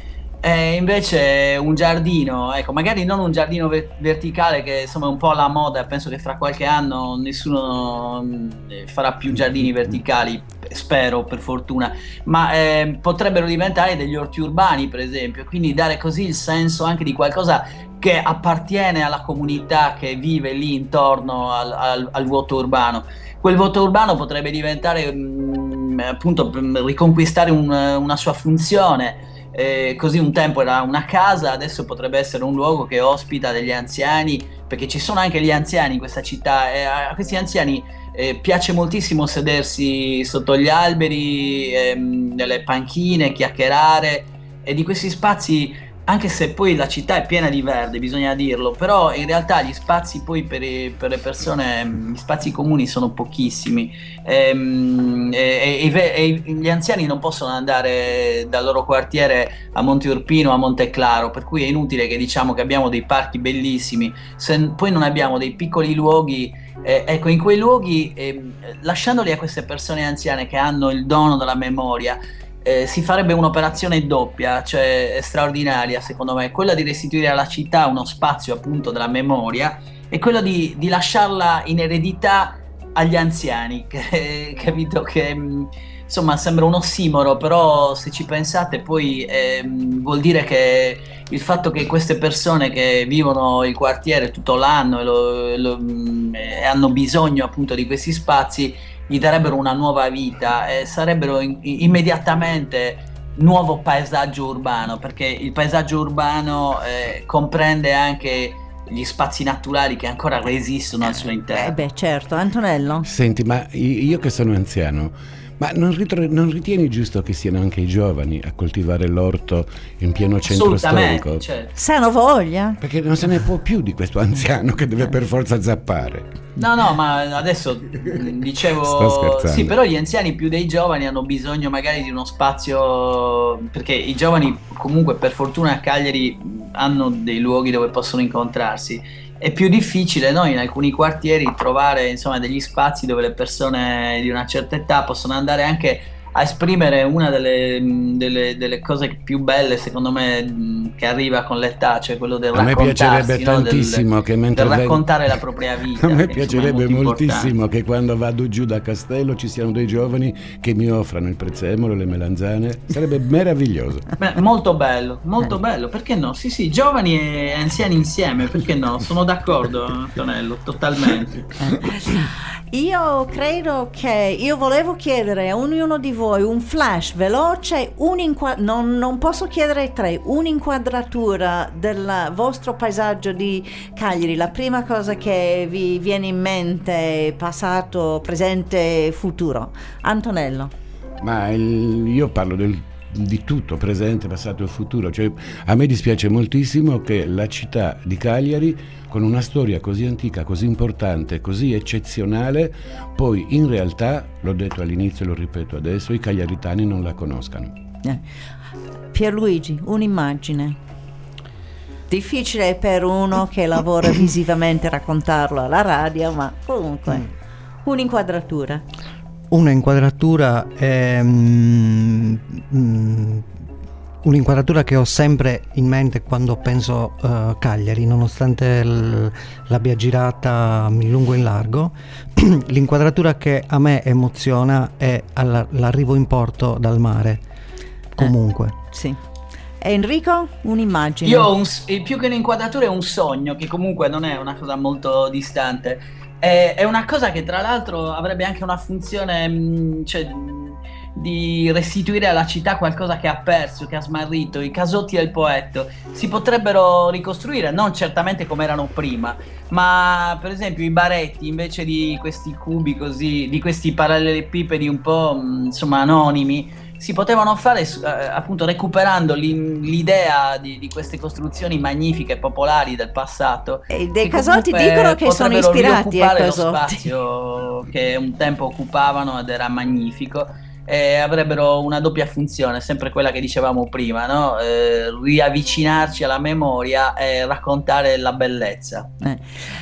S6: E invece un giardino, ecco, magari non un giardino ver- verticale che insomma è un po' alla moda, penso che fra qualche anno nessuno mh, farà più giardini verticali, spero, per fortuna, ma eh, potrebbero diventare degli orti urbani, per esempio, quindi dare così il senso anche di qualcosa che appartiene alla comunità che vive lì intorno al, al, al vuoto urbano. Quel vuoto urbano potrebbe diventare mh, appunto riconquistare un, una sua funzione. Eh, così un tempo era una casa, adesso potrebbe essere un luogo che ospita degli anziani, perché ci sono anche gli anziani in questa città e a questi anziani eh, piace moltissimo sedersi sotto gli alberi, ehm, nelle panchine, chiacchierare, e di questi spazi, anche se poi la città è piena di verde, bisogna dirlo, però in realtà gli spazi poi per, i, per le persone, gli spazi comuni sono pochissimi, ehm, e, e, e, e gli anziani non possono andare dal loro quartiere a Monte Urpino, a Monteclaro, per cui è inutile che diciamo che abbiamo dei parchi bellissimi se poi non abbiamo dei piccoli luoghi. Eh, ecco, in quei luoghi, eh, lasciandoli a queste persone anziane che hanno il dono della memoria, Eh, si farebbe un'operazione doppia, cioè straordinaria secondo me, quella di restituire alla città uno spazio appunto della memoria e quello di, di lasciarla in eredità agli anziani, che, capito che insomma sembra un ossimoro, però se ci pensate poi eh, vuol dire che il fatto che queste persone che vivono il quartiere tutto l'anno e, lo, lo, e hanno bisogno appunto di questi spazi gli darebbero una nuova vita e sarebbero in, immediatamente nuovo paesaggio urbano, perché il paesaggio urbano eh, comprende anche gli spazi naturali che ancora resistono al suo interno.
S4: Eh beh, certo. Antonello?
S5: Senti, ma io che sono anziano, ma non, ritro- non ritieni giusto che siano anche i giovani a coltivare l'orto in pieno centro storico?
S6: Certo.
S4: Se hanno voglia.
S5: Perché non se ne può più di questo anziano che deve per forza zappare.
S6: No, no, ma adesso dicevo,
S5: Sto scherzando.
S6: sì, però gli anziani più dei giovani hanno bisogno magari di uno spazio, perché i giovani comunque per fortuna a Cagliari hanno dei luoghi dove possono incontrarsi. È più difficile, no, in alcuni quartieri trovare insomma degli spazi dove le persone di una certa età possono andare anche a esprimere una delle, delle, delle cose più belle secondo me che arriva con l'età, cioè quello del
S5: a me piacerebbe
S6: no?
S5: tantissimo
S6: del,
S5: che mentre
S6: del
S5: ven-
S6: raccontare la propria vita.
S5: A me
S6: che,
S5: piacerebbe
S6: insomma,
S5: moltissimo
S6: importante.
S5: che quando vado giù da Castello ci siano dei giovani che mi offrano il prezzemolo, le melanzane, sarebbe meraviglioso.
S6: Beh, molto bello, molto bello, perché no? Sì, sì, giovani e anziani insieme, perché no? Sono d'accordo, Antonello, totalmente.
S4: Io credo che io volevo chiedere a ognuno di voi un flash veloce, un inqua- non, non posso chiedere tre, un'inquadratura del vostro paesaggio di Cagliari, la prima cosa che vi viene in mente, passato, presente, futuro. Antonello.
S5: Ma il, io parlo del, di tutto, presente, passato e futuro. Cioè, a me dispiace moltissimo che la città di Cagliari, con una storia così antica, così importante, così eccezionale, poi in realtà, l'ho detto all'inizio e lo ripeto adesso, i cagliaritani non la conoscano.
S4: Eh. Pierluigi, un'immagine. Difficile per uno che lavora visivamente raccontarlo alla radio, ma comunque mm. un'inquadratura.
S1: Una inquadratura è mm, mm, un'inquadratura che ho sempre in mente quando penso a uh, Cagliari, nonostante l- l'abbia girata in lungo e in largo. L'inquadratura che a me emoziona è alla- l'arrivo in porto dal mare, comunque.
S4: Eh, sì. E Enrico, un'immagine.
S6: Io ho un, più che un'inquadratura è un sogno, che comunque non è una cosa molto distante. È, è una cosa che tra l'altro avrebbe anche una funzione, mh, cioè, di restituire alla città qualcosa che ha perso, che ha smarrito. I casotti del Poetto si potrebbero ricostruire, non certamente come erano prima, ma per esempio i baretti, invece di questi cubi così, di questi parallelepipedi un po' mh, insomma anonimi, si potevano fare eh, appunto recuperando l'idea di, di queste costruzioni magnifiche popolari del passato.
S4: E dei casotti dicono che sono ispirati a
S6: lo
S4: casotti.
S6: spazio che un tempo occupavano ed era magnifico, e avrebbero una doppia funzione, sempre quella che dicevamo prima, no? Eh, riavvicinarci alla memoria e raccontare la bellezza.
S4: Eh.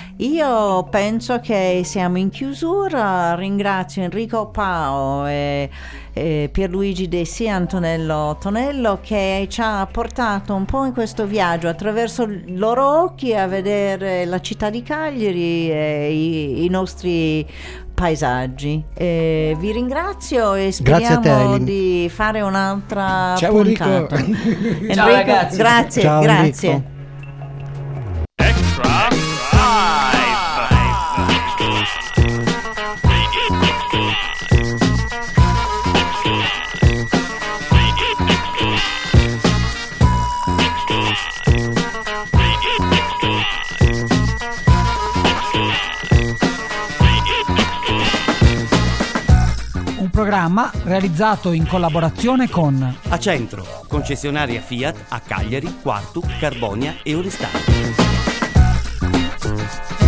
S4: Io penso che siamo in chiusura. Ringrazio Enrico Pao e, e Pierluigi Dessì, Antonello Tonello, che ci ha portato un po' in questo viaggio attraverso i loro occhi a vedere la città di Cagliari e i, i nostri paesaggi. E vi ringrazio e speriamo
S1: te,
S4: di fare un'altra
S5: Ciao,
S4: puntata.
S5: Enrico.
S4: Enrico,
S6: Ciao ragazzi.
S4: grazie,
S1: Ciao,
S4: grazie.
S1: Enrico.
S2: Un programma realizzato in collaborazione con
S3: Acentro, concessionaria Fiat a Cagliari, Quartu, Carbonia e Oristano.